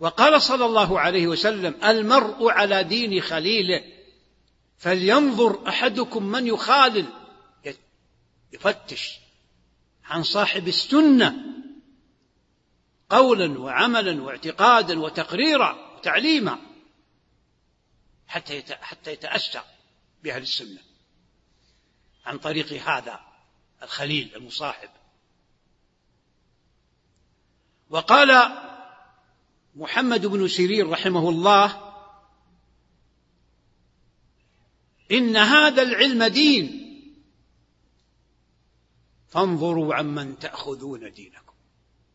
وقال صلى الله عليه وسلم: المرء على دين خليله، فلينظر أحدكم من يخالل، يفتش عن صاحب السنة قولا وعملا واعتقادا وتقريرا وتعليما حتى يتأسى بأهل السنة عن طريق هذا الخليل المصاحب. وقال محمد بن سيرين رحمه الله: إن هذا العلم دين، فانظروا عمن تأخذون دينكم.